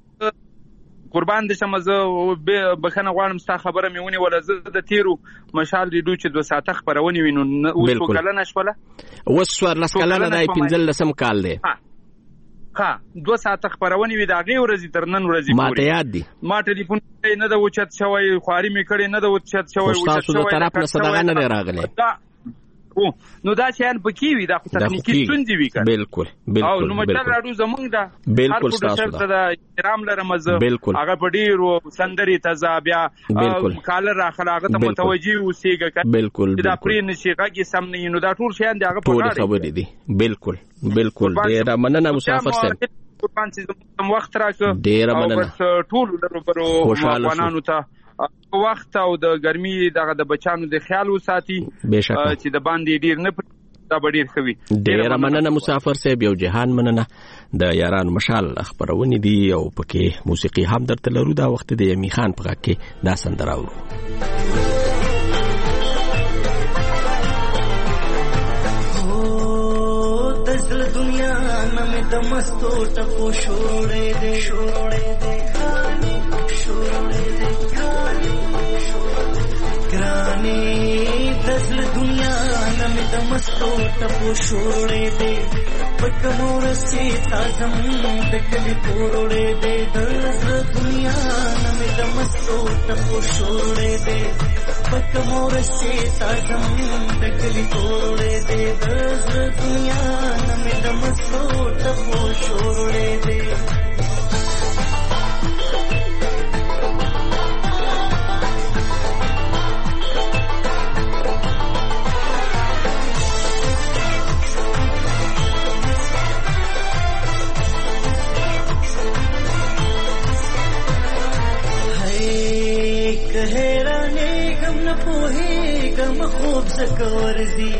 قربان دې شمزه بخنه غواړم ستا خبره میونی ولا زه د تیرو مشال ریډو چې دوه ساعت خبرونه وینو اوس کله نشوله اوس ور لاس کله نه دای پنځل لسم کال دی ها دوه ساعت خبرونه وی دا غي ورځي تر نن ورځي پورې ماته یاد دي ما ټلیفون نه د وچت شوی خواري می کړي نه د وچت شوی وچت شوی تاسو د طرف نه صدقه نه راغله نو دا چې ان پکې وي دا خو تخنیکی ستونزې وي کنه بالکل بالکل او نو مشال راډو زمونږ دا بالکل تاسو دا احترام لرم زه هغه په ډیرو سندري تزا بیا کالر راخله هغه ته متوجي اوسېګه کنه بالکل دا پرې نشيغه کې سم نه نو دا ټول شیان دا هغه په ټول خبرې دي بالکل بالکل ډیر مننه مسافر صاحب قربان چې وخت راکړه ډیر مننه ټول درو برو افغانانو ته وخت او د ګرمي دغه د بچانو د خیال وساتي چې د باندې ډیر نه دا ډیر خوي ډیر مننه مسافر صاحب یو جهان مننه د یارانو مشال خبرونه دي او پکې موسیقي هم درته لرو دا وخت د یمی خان په کې دا سندره اورو دزل دنیا نمې د مستو ټکو شوړې دې شوړې دې شوړې دې ګرانې دزل دنیا نمې د مستو ټکو شوړې دې پک مور سي تازم د کلي پوروړې دې دزل دنیا نمې د مستو ټکو شوړې دې پک مور سي تازم د کلي پوروړې دې دزل دنیا نمې د مستو ټکو شوړې دې خوب سکور دی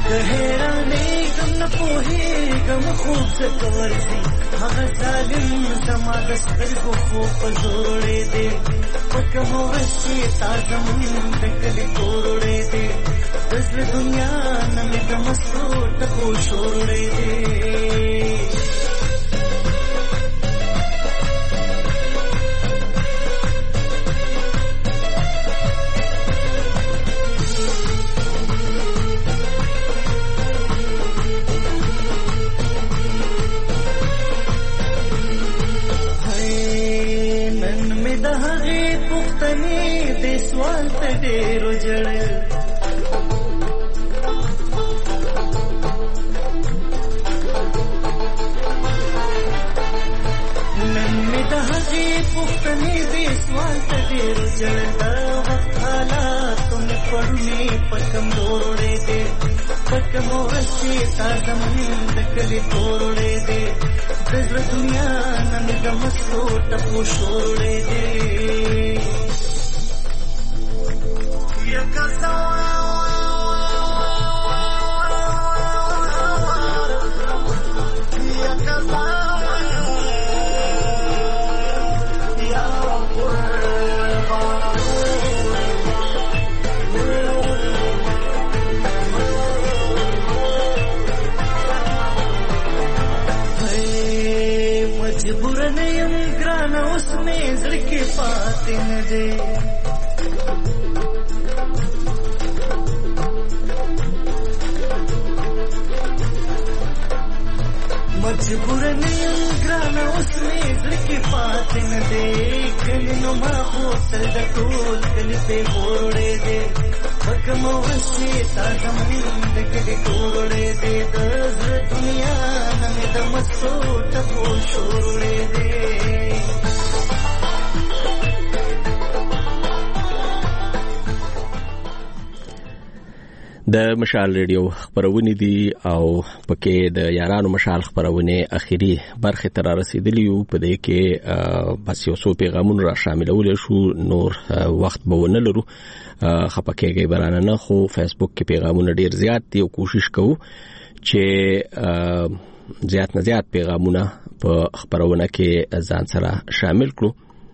کهرانه کم نه پوهېږم خوب څه ورځي هغه ظالم زما د سترګو خوب په زوړې دی په کوم ورځ چې تا زمون د کلي کوروړې دی د زړه دنیا نه مې د مستو ټکو شوړې دی سوال ته ډېرو جړل نن مې د هغې پوښتنې دې سوال ته ډېرو جړل د وخت حالاتو مې پړونې په کمزورې دې په کوم ورځ چې تا زمون د کلي کوروړې دې د زړه دنیا نه مې د مستو ټپو شوړې دې مجبور نه یم ګرانه اوس مې زړه کې پاتې نه دی مجبور نه یم ګرانه اوس مې زړه کې پاتې نه دی کلي نو ما غوښتل د ټول کلي پې غوړې دی په کوم ورځ چې تا زمون د کلي کوړې دی د زړه دنیا نه مې د مستو ټکو شوړې دی د مشال ریډیو خبرونه دي او پکې د یارانو مشال خبرونه اخیری برخه تر رسیدلی او په دې کې بس یو څو پیغامونه را شاملول شو نور وخت به ونه لرو خپکهږي برانه نه خو فیسبوک کې پیغامونه ډیر زیات دي او کوشش کوو چې زیات نه زیات پیغامونه په خبرونه کې ځان سره شامل کړو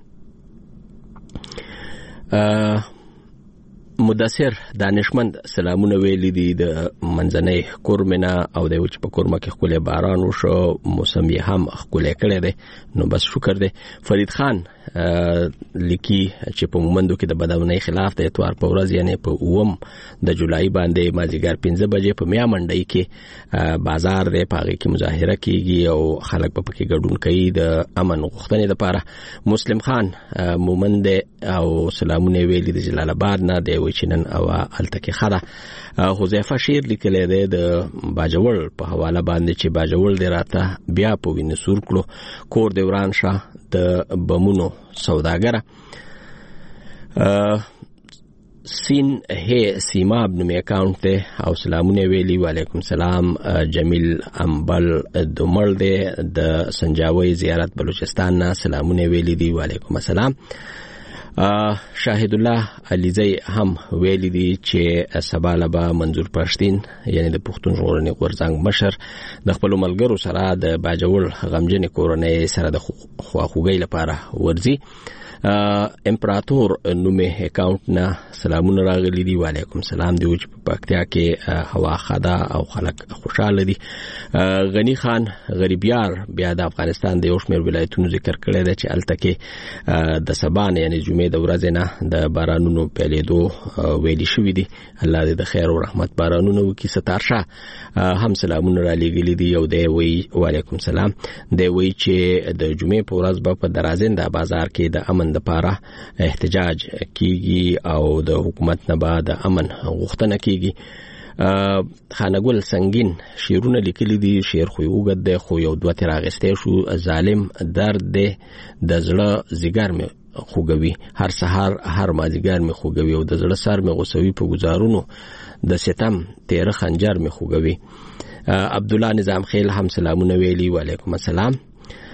مدثر دانشمند سلامونه ویلي دي د منځنۍ کورمنه او د وچ په کورمه کې خپل باران وشو موسم یې هم خپل کړی دی نو بس شکر دی فرید خان لیکي چې په مومندو کې د بداونۍ خلاف د اتوار په ورځ یعنی په اوم د جولای باندې مازیګر پنځه بجې په میا منډي کې بازار دی پاغي کې مظاهره کیږي او خلک په پکې ګډون کوي د امن غوښتنې لپاره مسلم خان مومند او سلامونه ویلي د جلال آباد نه دی وچنن او التکه خره حذیفه شیر لیکلی دی د باجوړ په حواله باندې چې باجوړ دی راته بیا په وینې سور کړو کور دی وران شه د بمونو سوداګره سین هي سیما ابن می اکاونټ ته او سلامونه ویلي وعلیکم سلام جمیل امبل دومل دی د سنجاوي زیارت بلوچستان نه سلامونه ویلي دی وعلیکم السلام شاهد الله علیزی هم ویلی دی چې سبا لبا منظور پښتين یعنی د پښتون ژغورنې غورځنګ مشر د خپل ملګرو سره د باجوړ غمجن کورنۍ سره د خواخوږي لپاره ورځي امپراتور نومه اکاونټ نه سلامونه راغلي دي وعلیکم سلام دی چې په پکتیا کې هوا خدا او خلک خوشاله دي غنی خان غریبیار بیا د افغانستان د یو شمېر ولایتونو ذکر کړی دی چې التکه د سبان یعنی جمعې د ورځې نه د بارانونو پیلېدو ویلي شوی دی الله دې د خیر او رحمت بارانونو وکړي ستارشه هم سلامونه را لېږلي دي او دی وی وعلیکم سلام دی وی چې د جمعې په ورځ به په درازنده بازار کې د امن د پاره احتجاج کیږي او د حکومت نه بعد امن غوښتنه کیږي خانګل سنگین شیرونه لیکلي دي شیر خو یو غد خو یو دوه تر اغستې شو ظالم درد ده د زړه زیګر می خوګوي هر سحر هر مازیګر می خوګوي او د زړه سر می غوسوي په گزارونو د ستم تیر خنجر می خوګوي عبد الله نظام خیل هم سلامونه ویلي وعلیکم السلام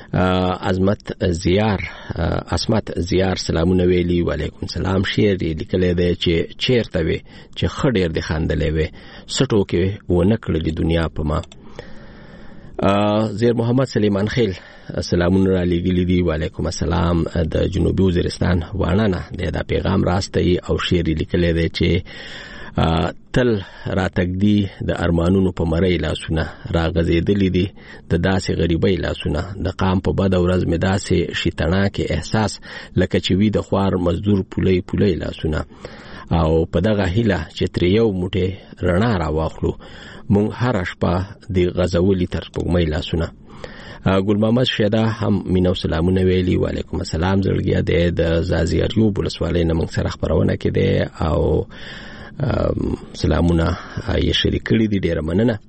عظمت زیار عصمت زیار سلامونه ویلي. وعلیکم سلام. شعر لیکلی دی چې چیرته وي چې خډیر د خاندلې وي سټو کې و نکړلې دنیا په ما. زیر محمد سلیمان خیل سلامونه را لګلی دي. وعلیکم السلام. د جنوبي وزیرستان وانه نه دا پیغام راستي او شعر لیکلی دی چې تل را تقدی د ارمانونو په مړی لاسونه راغزیدلی دي د داسې غریبۍ لاسونه د قام په بد ورځ مې داسې شیطناکه احساس لکه چې وی د خوار مزدور پولۍ پولۍ لاسونه او په دغه هیله چې تر یو موټه رڼا را واخلو مونږ هر شپه د غزولي تر سپوږمۍ لاسونه. ګل محمد شیدا هم مینو سلامونه ویلي. وعلیکم السلام. زړګیا د زازی اریوب ولسوالۍ نه مونږ سره خبرونه کړي او سلامونه یې شریک کړي دي. ډیره مننه.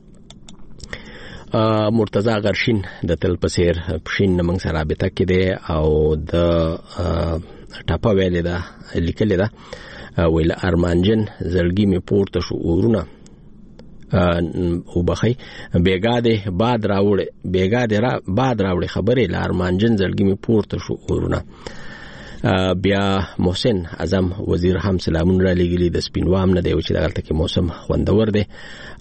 مرتضی غرشین د تل پسیر پښین نمنګ سره رابطه کړي او د ټاپا ویلې ده لیکلې ده ویل ارمانجن زړګي می پورته شو اورونه او بخي بیګاده باد راوړې بیګاده را باد راوړې خبرې ل ارمانجن زړګي می پورته شو اورونه. بیا محسن اعظم وزیر هم سلامون را لګلی د سپینوام نه دی چې دغلته کې موسم خوندور دی.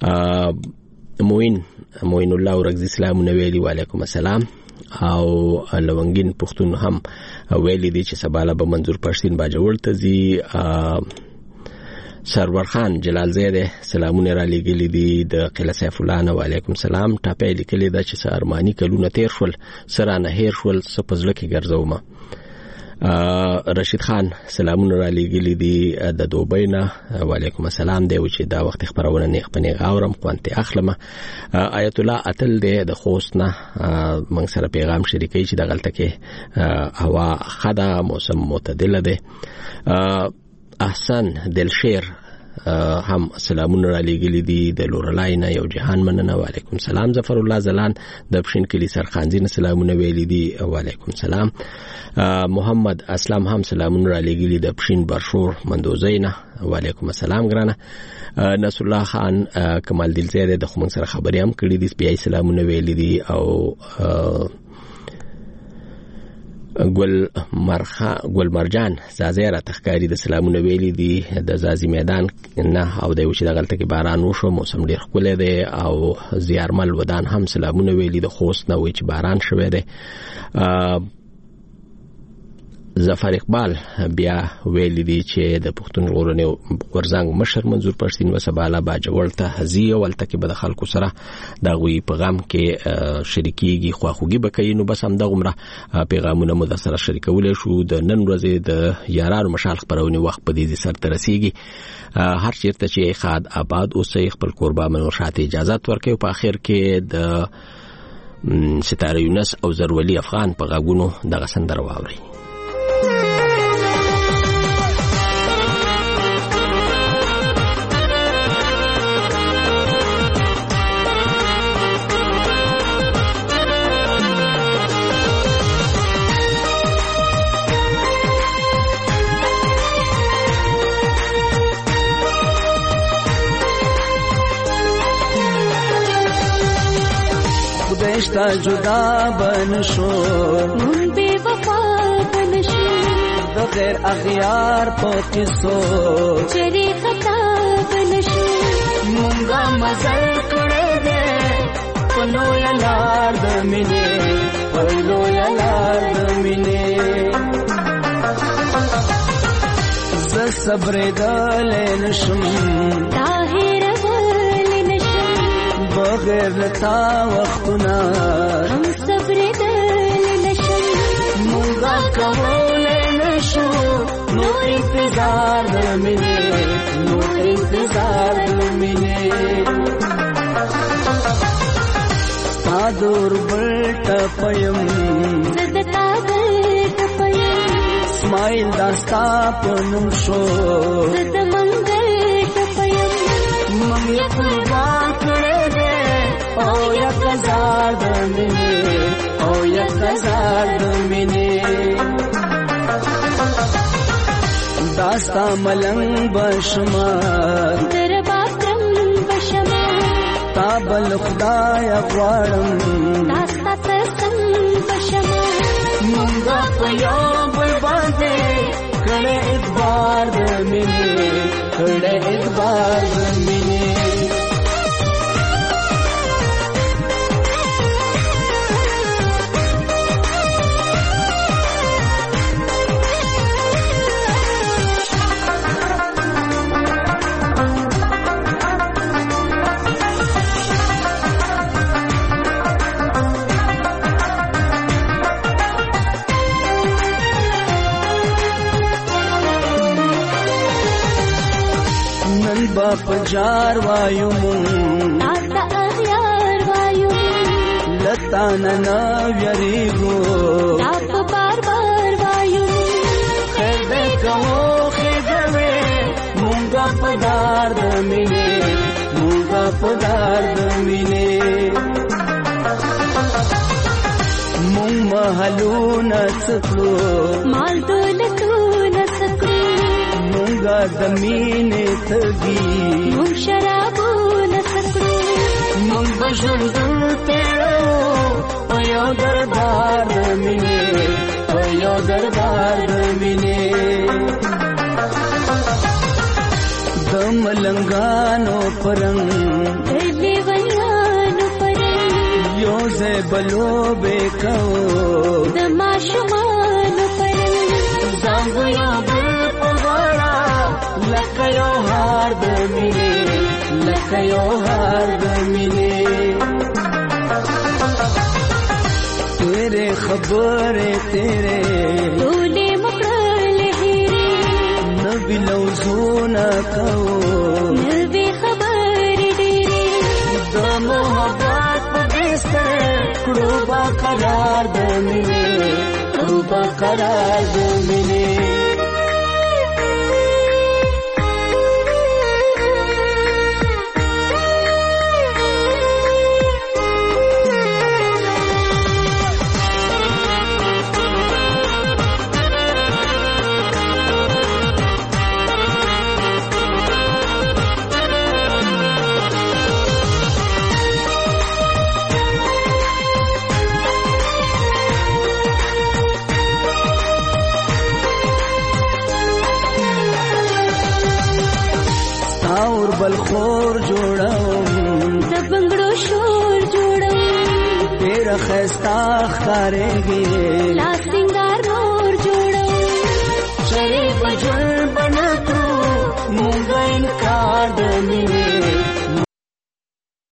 موین موین الله ورغزي سلامونه ویلي. وعلیکم السلام. او لونګین پښتون هم ویلي دي چې سباله به منظور پښتين باجوړ ته زی. سرور خان جلال زیده سلامونه را لګلی دي د قلعه سیف الله نه. وعلیکم السلام. ټاپې لیکلي دا چې سارمانی کلونه تیر شول سره نه هیر شول سپزله کې ګرځوم. رشید خان سلامونه را لګلی دي د دوبۍ نه. وعلیکم السلام. دی چې دا وخت خبرونه نه خپنه غاورم کوانته اخلمه. آیت الله اتل دی د خوست نه من سره پیغام شریکي چې د غلطه کې هوا خدا موسم معتدل دی. احسن دلشیر هم سلامونه را لګلی دي د لورلای نه یو جهان مننه. وعلیکم سلام. ظفر الله زلان د پښین کلی سرخانزي نه سلامونه ویلي دي. وعلیکم سلام. محمد اسلام هم سلامونه را لګلی د پښین برشور مندوزی نه. وعلیکم السلام ګرانه. نصر الله خان کمال دلزیده د خو من سره خبرې هم کړې دي بیا سلامونه ویلي دي. او ګل مرخه ګل مرجان زازیره تخکاری د سلامونه ویلي دي د زازی میدان نه او د وشي د غلطه کې باران وشو موسم ډیر ښکلی دی. او زیارمل ودان هم سلامونه ویلي د خوست نه وی چې باران شوی دی. ظفر اقبال بیا ویلي دي چې د پښتون ژغورنې غورځنګ مشر منظور پښتين وسباله باجوړ ته هزي ولته کې به د خلکو سره د غوي پیغام کې شریکيږي خواخوږي بکې. نو بس هم د عمره پیغامونه مو د سره شریکول شو. د نن ورځې د یارانو مشال خبرونه وخت په دې سر ترسيږي. هر چیرته چې خاد آباد اوسې خپل قربا منو شاته اجازه ورکړي. په اخر کې د ستاره یونس او زرولی افغان په غاګونو دغه سندره واوري. خدایشتا جدا بنشو من بے وفا بنشو د غیر اغیار په قصو چری خطا بنشو مونږه مزل کړه دې پلو یلار د مینې پلو یلار د مینې ز صبر دل نشم طاهر بغیر لتا وختنا هم صبر دل نشم مونږه کول نشو نو انتظار د مینې نو انتظار د مینې تا دور بلټ پيم زدتا بلټ پيم سمایل داستا پنوم شو زد منګل پيم مې قربان کړه او یا کزار د مینې او یا کزار د مینې داستا ملنګ بشما در باکرم بشما تا بل خدای غواړم داستا سم شمه مونږه په یو بل باندې کړه اعتبار د مینې کړه اعتبار د مینې باپ جار وایو مون آتا اغیار وایو لتا ننا ویریگو آپ بار بار وایو خیر دے کہو خیر دوے مونگا پدار دمینے مونگا پدار دمینے مونگ محلو نسکلو مال دولتو نسکلو مونگا دمینے تگی مونگ شرابو نسکلو مونگ بجندل تیرو پیو دربار دمینے پیو دربار دمینے دم لنگانو پرنگ دلی ویانو پرنگ یو زی بلو بے کھو دما شمانو پرنگ زنگو یا بل پغاڑا لکیو ہار دمینے لکیو ہار دمینے تیرے خبریں تیرے دولے مقرل ہیرے نبی لوزونا کہو نبی خبر دیرے دا محبت پدیستر کڑوبا قرار دمینے کڑوبا قرار دمینے بلخور جوڑاؤں د بنگڑو شور جوڑاؤں تیرا خیستا خارے گے لا سنگار نور جوڑاؤں شریف جل بنا تو مونگا انکار دمینے